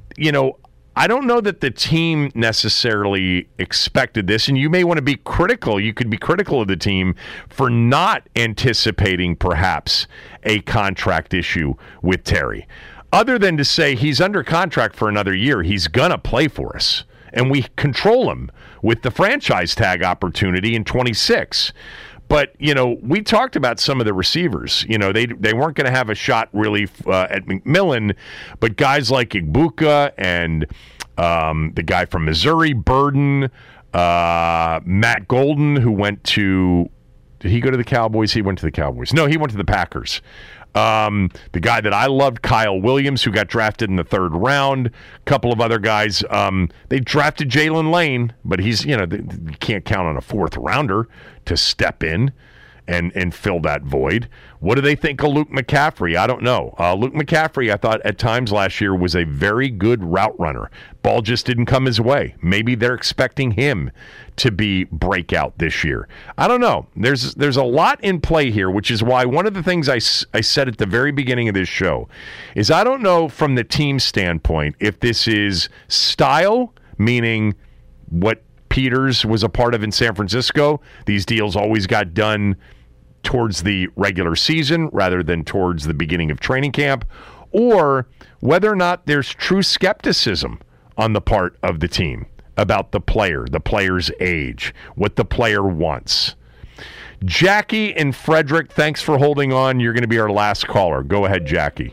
I don't know that the team necessarily expected this, and you may want to be critical. You could be critical of the team for not anticipating perhaps a contract issue with Terry. Other than to say he's under contract for another year, he's going to play for us, and we control him with the franchise tag opportunity in 26. But, we talked about some of the receivers. They weren't going to have a shot really at McMillan, but guys like Igbuka and the guy from Missouri, Burden, Matt Golden, who went to – did he go to the Cowboys? He went to the Cowboys. No, he went to the Packers. The guy that I loved, Kyle Williams, who got drafted in the 3rd round. A couple of other guys. They drafted Jalen Lane, but he's, you can't count on a 4th rounder to step in and fill that void. What do they think of Luke McCaffrey? I don't know. Luke McCaffrey, I thought at times last year was a very good route runner. Ball just didn't come his way. Maybe they're expecting him to be breakout this year. I don't know. There's a lot in play here, which is why one of the things I said at the very beginning of this show is I don't know from the team standpoint if this is style, meaning what Peters was a part of in San Francisco. These deals always got done towards the regular season rather than towards the beginning of training camp, or whether or not there's true skepticism on the part of the team about the player's age, what the player wants. Jackie and Frederick, thanks for holding on. You're going to be our last caller. Go ahead, Jackie.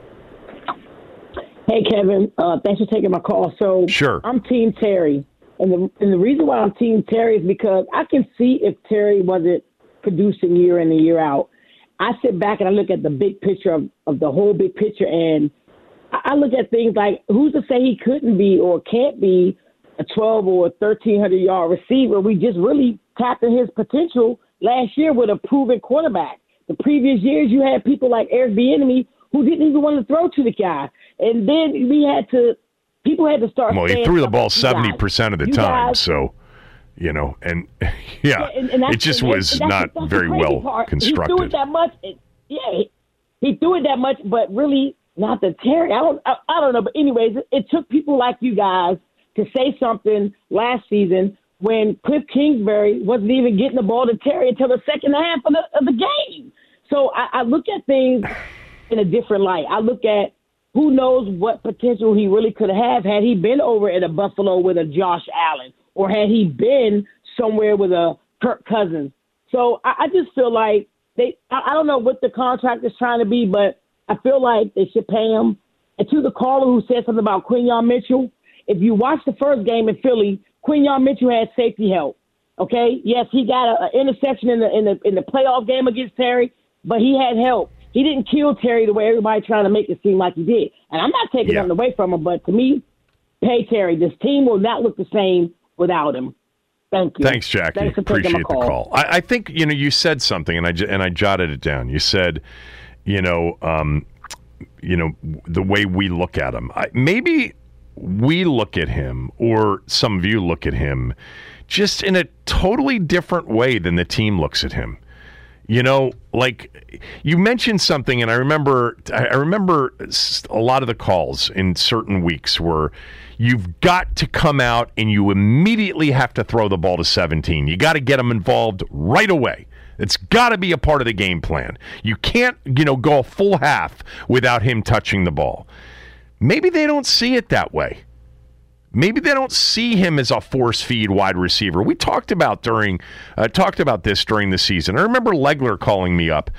Hey, Kevin. Thanks for taking my call. So sure. I'm Team Terry. And the reason why I'm Team Terry is because I can see if Terry wasn't producing year in and year out. I sit back and I look at the big picture of the whole big picture, and I look at things like who's to say he couldn't be or can't be a 12 or 1,300-yard receiver. We just really tapped in his potential last year with a proven quarterback. The previous years, you had people like Eric Bieniemy who didn't even want to throw to the guy. And then people had to start. Well, he threw the ball 70% of the time, so, and yeah, and it just was not very well constructed. He threw it that much. He threw it that much, but really not the Terry. I don't know. But anyways, it took people like you guys to say something last season when Cliff Kingsbury wasn't even getting the ball to Terry until the second half of the game. So I look at things in a different light. I look at who knows what potential he really could have had he been over at a Buffalo with a Josh Allen, or had he been somewhere with a Kirk Cousins. So I just feel like I don't know what the contract is trying to be, but I feel like they should pay him. And to the caller who said something about Quinyon Mitchell, if you watch the first game in Philly, Quinyon Mitchell had safety help. Okay, yes, he got an interception in the playoff game against Terry, but he had help. He didn't kill Terry the way everybody trying to make it seem like he did. And I'm not taking nothing away from him, but to me, pay Terry. This team will not look the same without him. Thank you. Thanks, Jackie. Thanks for Appreciate the call. I think you said something, and I jotted it down. You said, the way we look at him. Maybe we look at him, or some of you look at him, just in a totally different way than the team looks at him. Like you mentioned something, and I remember a lot of the calls in certain weeks where you've got to come out and you immediately have to throw the ball to 17. You got to get them involved right away. It's got to be a part of the game plan. You can't, go a full half without him touching the ball. Maybe they don't see it that way. Maybe they don't see him as a force feed wide receiver. We talked about this during the season. I remember Legler calling me up,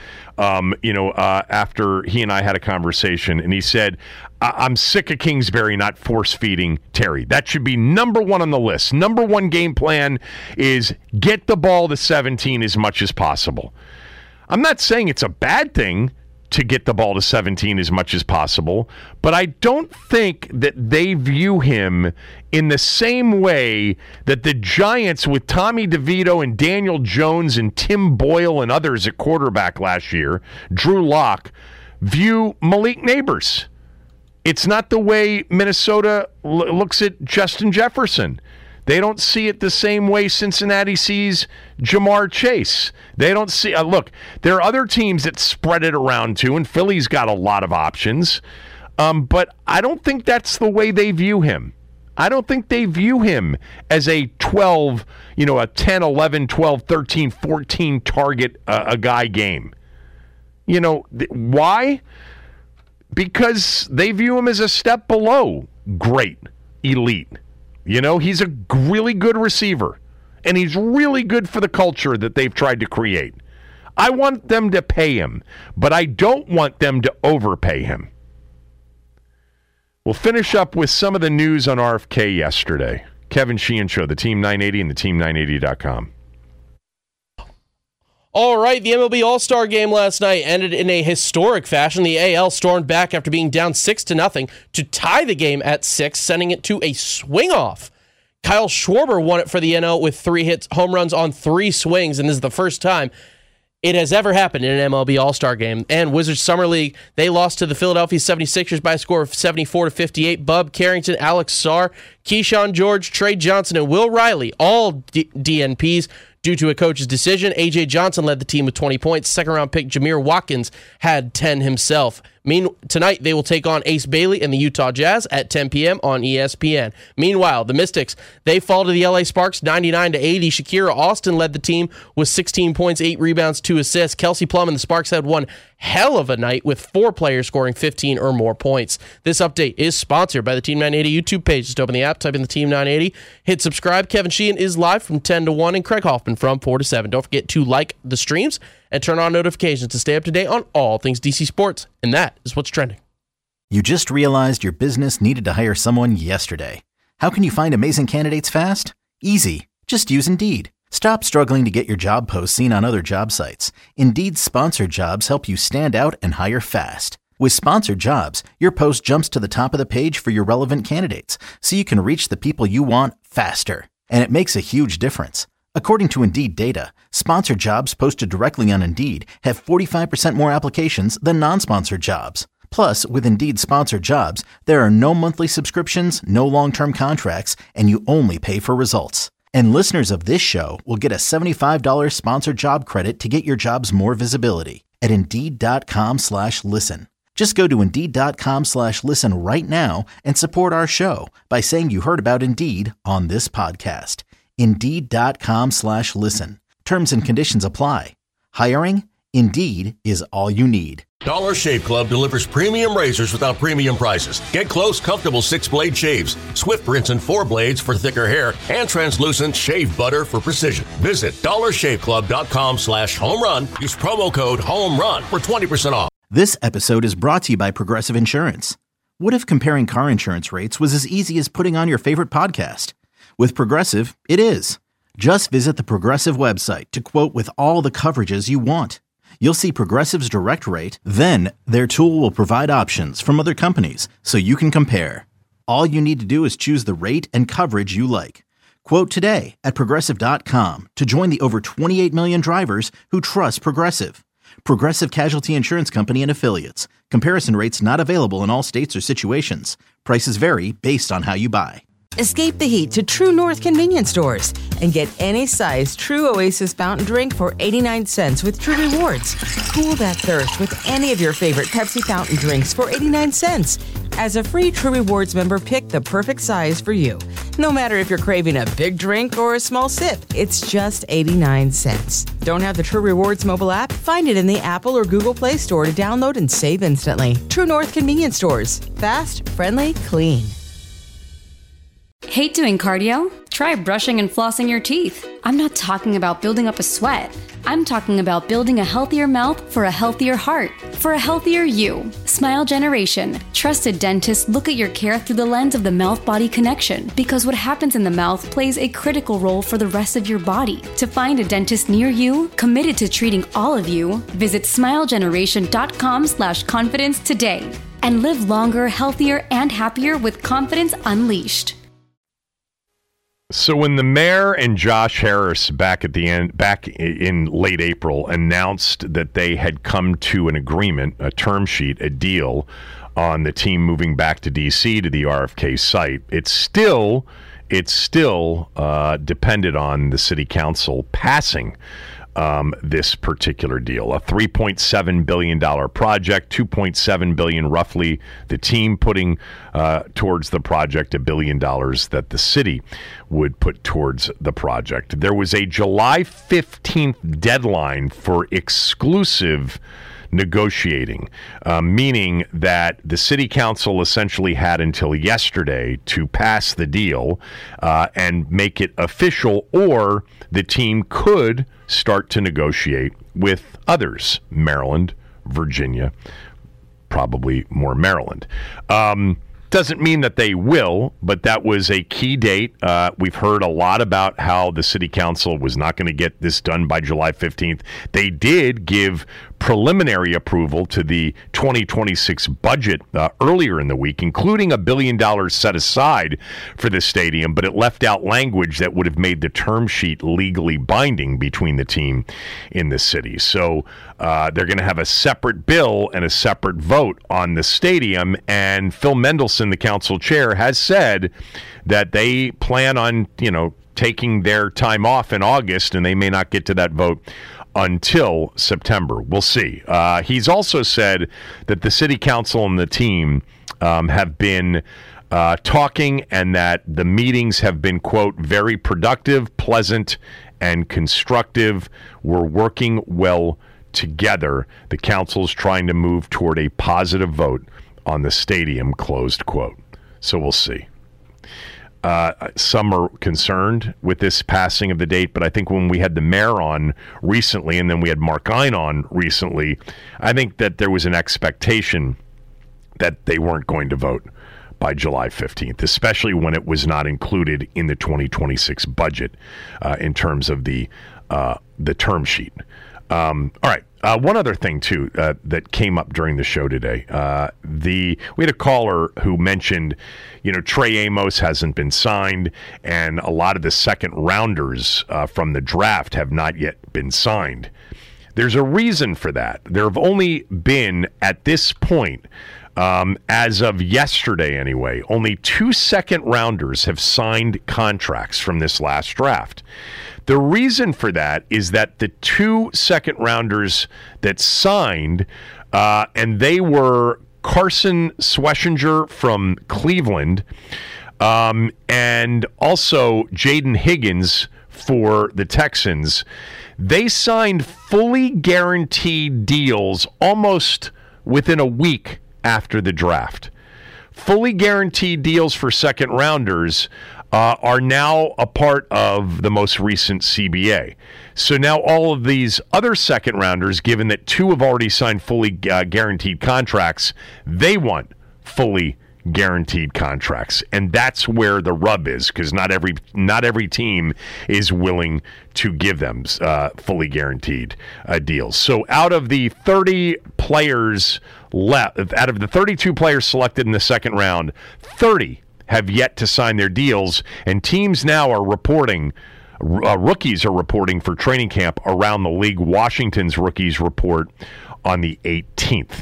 after he and I had a conversation, and he said, "I'm sick of Kingsbury not force feeding Terry. That should be number one on the list. Number one game plan is get the ball to 17 as much as possible." I'm not saying it's a bad thing to get the ball to 17 as much as possible, but I don't think that they view him in the same way that the Giants with Tommy DeVito and Daniel Jones and Tim Boyle and others at quarterback last year, Drew Lock, view Malik Neighbors. It's not the way Minnesota looks at Justin Jefferson. They don't see it the same way Cincinnati sees Jamar Chase. They don't see... look, there are other teams that spread it around too, and Philly's got a lot of options. But I don't think that's the way they view him. I don't think they view him as a 12, a 10, 11, 12, 13, 14 target a guy game. Why? Because they view him as a step below great, elite. He's a really good receiver, and he's really good for the culture that they've tried to create. I want them to pay him, but I don't want them to overpay him. We'll finish up with some of the news on RFK yesterday. Kevin Sheehan Show, the Team 980 and the Team980.com. All right, the MLB All-Star Game last night ended in a historic fashion. The AL stormed back after being down 6-0 to tie the game at 6, sending it to a swing-off. Kyle Schwarber won it for the NL with 3 home runs on 3 swings, and this is the first time it has ever happened in an MLB All-Star Game. And Wizards Summer League, they lost to the Philadelphia 76ers by a score of 74-58. Bub Carrington, Alex Sarr, Keyshawn George, Trey Johnson, and Will Riley, all DNPs. Due to a coach's decision, A.J. Johnson led the team with 20 points. Second-round pick Jameer Watkins had 10 himself. Tonight, they will take on Ace Bailey and the Utah Jazz at 10 p.m. on ESPN. Meanwhile, the Mystics, they fall to the LA Sparks 99-80. Shakira Austin led the team with 16 points, 8 rebounds, 2 assists. Kelsey Plum and the Sparks had one hell of a night with 4 players scoring 15 or more points. This update is sponsored by the Team 980 YouTube page. Just open the app, type in the Team 980, hit subscribe. Kevin Sheehan is live from 10 to 1 and Craig Hoffman from 4 to 7. Don't forget to like the streams and turn on notifications to stay up to date on all things DC Sports. And that is what's trending. You just realized your business needed to hire someone yesterday. How can you find amazing candidates fast? Easy. Just use Indeed. Stop struggling to get your job posts seen on other job sites. Indeed's sponsored jobs help you stand out and hire fast. With sponsored jobs, your post jumps to the top of the page for your relevant candidates, so you can reach the people you want faster. And it makes a huge difference. According to Indeed data, sponsored jobs posted directly on Indeed have 45% more applications than non-sponsored jobs. Plus, with Indeed sponsored jobs, there are no monthly subscriptions, no long-term contracts, and you only pay for results. And listeners of this show will get a $75 sponsored job credit to get your jobs more visibility at Indeed.com/listen. Just go to Indeed.com/listen right now and support our show by saying you heard about Indeed on this podcast. Indeed.com/listen. Terms and conditions apply. Hiring? Indeed is all you need. Dollar Shave Club delivers premium razors without premium prices. Get close, comfortable 6-blade shaves, swift rinse and 4 blades for thicker hair, and translucent shave butter for precision. Visit dollarshaveclub.com/home-run. Use promo code HOME-RUN for 20% off. This episode is brought to you by Progressive Insurance. What if comparing car insurance rates was as easy as putting on your favorite podcast? With Progressive, it is. Just visit the Progressive website to quote with all the coverages you want. You'll see Progressive's direct rate, then their tool will provide options from other companies so you can compare. All you need to do is choose the rate and coverage you like. Quote today at Progressive.com to join the over 28 million drivers who trust Progressive. Progressive Casualty Insurance Company and Affiliates. Comparison rates not available in all states or situations. Prices vary based on how you buy. Escape the heat to True North convenience stores and get any size True Oasis fountain drink for 89 cents with True Rewards. Cool that thirst with any of your favorite Pepsi fountain drinks for 89 cents. As a free True Rewards member, pick the perfect size for you. No matter if you're craving a big drink or a small sip, it's just 89 cents. Don't have the True Rewards mobile app? Find it in the Apple or Google Play Store to download and save instantly. True North convenience stores. Fast, friendly, clean. Hate doing cardio? Try brushing and flossing your teeth. I'm not talking about building up a sweat. I'm talking about building a healthier mouth for a healthier heart, for a healthier you. Smile Generation. Trusted dentists look at your care through the lens of the mouth-body connection, because what happens in the mouth plays a critical role for the rest of your body. To find a dentist near you, committed to treating all of you, visit smilegeneration.com/confidence today. And live longer, healthier, and happier with confidence unleashed. So when the mayor and Josh Harris back in late April announced that they had come to an agreement, a term sheet, a deal on the team moving back to D.C. to the RFK site, it's still depended on the city council passing this particular deal, a $3.7 billion project, $2.7 billion roughly the team putting towards the project, $1 billion that the city would put towards the project. There was a July 15th deadline for exclusive negotiating, meaning that the city council essentially had until yesterday to pass the deal and make it official, or the team could start to negotiate with others, Maryland, Virginia, probably more Maryland. Doesn't mean that they will, but that was a key date. We've heard a lot about how the city council was not going to get this done by July 15th. They did give preliminary approval to the 2026 budget earlier in the week, including $1 billion set aside for the stadium, but it left out language that would have made the term sheet legally binding between the team in the city. So they're going to have a separate bill and a separate vote on the stadium, and Phil Mendelson, the council chair, has said that they plan on, taking their time off in August, and they may not get to that vote until September. We'll see. He's also said that the city council and the team have been talking, and that the meetings have been, quote, very productive, pleasant, and constructive. We're working well together. The council's trying to move toward a positive vote on the stadium, closed quote. So we'll see. Some are concerned with this passing of the date, but I think when we had the mayor on recently, and then we had Mark Ein on recently, I think that there was an expectation that they weren't going to vote by July 15th, especially when it was not included in the 2026 budget in terms of the term sheet. All right. One other thing, too, that came up during the show today. We had a caller who mentioned, Trey Amos hasn't been signed, and a lot of the second rounders from the draft have not yet been signed. There's a reason for that. There have only been, at this point, as of yesterday anyway, only 2 second rounders have signed contracts from this last draft. The reason for that is that the 2 second rounders that signed, and they were Carson Schwessinger from Cleveland, and also Jaden Higgins for the Texans, they signed fully guaranteed deals almost within a week after the draft. Fully guaranteed deals for second rounders are now a part of the most recent CBA. So now all of these other second rounders, given that 2 have already signed fully guaranteed contracts, they want fully guaranteed contracts, and that's where the rub is, because not every team is willing to give them fully guaranteed deals. So out of the 30 players left, out of the 32 players selected in the second round, 30 have yet to sign their deals, and teams now are reporting, rookies are reporting for training camp around the league. Washington's rookies report on the 18th,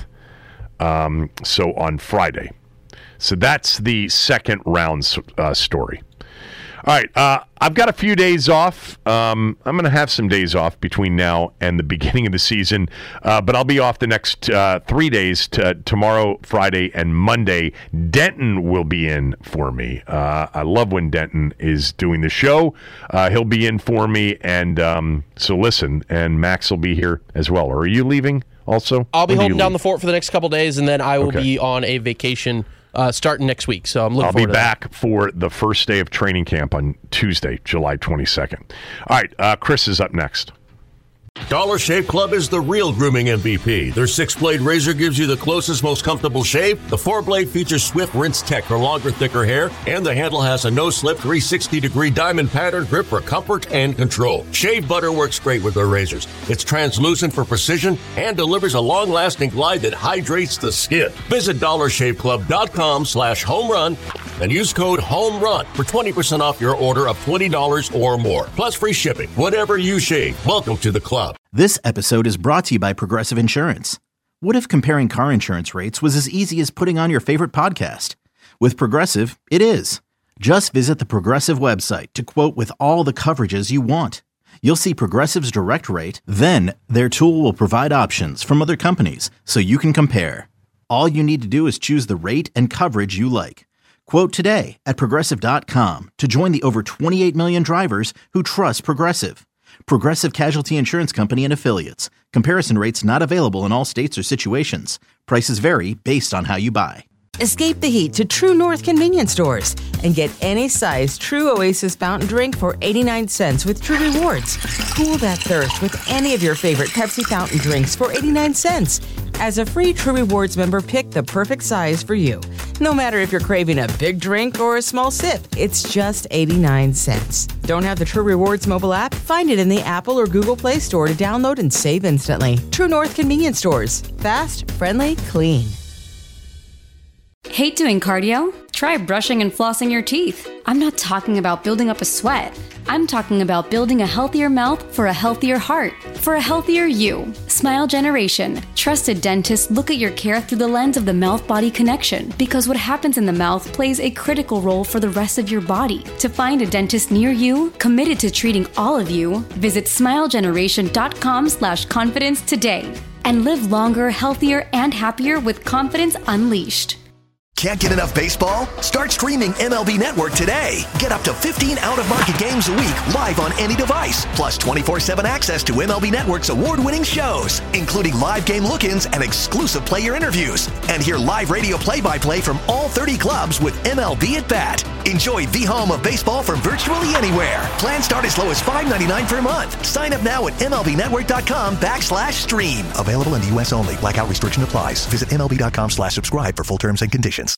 so on Friday. So that's the second round story. All right, I've got a few days off. I'm going to have some days off between now and the beginning of the season, but I'll be off the next 3 days, tomorrow, Friday, and Monday. Denton will be in for me. I love when Denton is doing the show. He'll be in for me, and so listen, and Max will be here as well. Or are you leaving also? I'll be holding down the fort for the next couple days, and then I will be on a vacation starting next week. So I'm looking I'll forward be to back for the first day of training camp on Tuesday, July 22nd. All right, Chris is up next. Dollar Shave Club is the real grooming MVP. Their 6-blade razor gives you the closest, most comfortable shave. The 4-blade features Swift Rinse Tech for longer, thicker hair, and the handle has a no-slip 360-degree diamond pattern grip for comfort and control. Shave butter works great with their razors. It's translucent for precision and delivers a long-lasting glide that hydrates the skin. Visit dollarshaveclub.com/homerun and use code HOMERUN for 20% off your order of $20 or more, plus free shipping. Whatever you shave, welcome to the club. This episode is brought to you by Progressive Insurance. What if comparing car insurance rates was as easy as putting on your favorite podcast? With Progressive, it is. Just visit the Progressive website to quote with all the coverages you want. You'll see Progressive's direct rate, then their tool will provide options from other companies so you can compare. All you need to do is choose the rate and coverage you like. Quote today at Progressive.com to join the over 28 million drivers who trust Progressive. Progressive Casualty Insurance Company and Affiliates. Comparison rates not available in all states or situations. Prices vary based on how you buy. Escape the heat to True North convenience stores and get any size True Oasis fountain drink for 89 cents with True Rewards. Cool that thirst with any of your favorite Pepsi fountain drinks for 89 cents. As a free True Rewards member, pick the perfect size for you. No matter if you're craving a big drink or a small sip, it's just 89 cents. Don't have the True Rewards mobile app? Find it in the Apple or Google Play Store to download and save instantly. True North convenience stores. Fast, friendly, clean. Hate doing cardio? Try brushing and flossing your teeth. I'm not talking about building up a sweat. I'm talking about building a healthier mouth for a healthier heart, for a healthier you. Smile Generation. Trusted dentists look at your care through the lens of the mouth-body connection because what happens in the mouth plays a critical role for the rest of your body. To find a dentist near you, committed to treating all of you, visit smilegeneration.com/confidence today and live longer, healthier, and happier with confidence unleashed. Can't get enough baseball? Start streaming MLB Network today. Get up to 15 out-of-market games a week live on any device. Plus 24/7 access to MLB Network's award-winning shows, including live game look-ins and exclusive player interviews. And hear live radio play-by-play from all 30 clubs with MLB at Bat. Enjoy the home of baseball from virtually anywhere. Plans start as low as $5.99 per month. Sign up now at MLBnetwork.com/stream. Available in the U.S. only. Blackout restriction applies. Visit MLB.com/subscribe for full terms and conditions.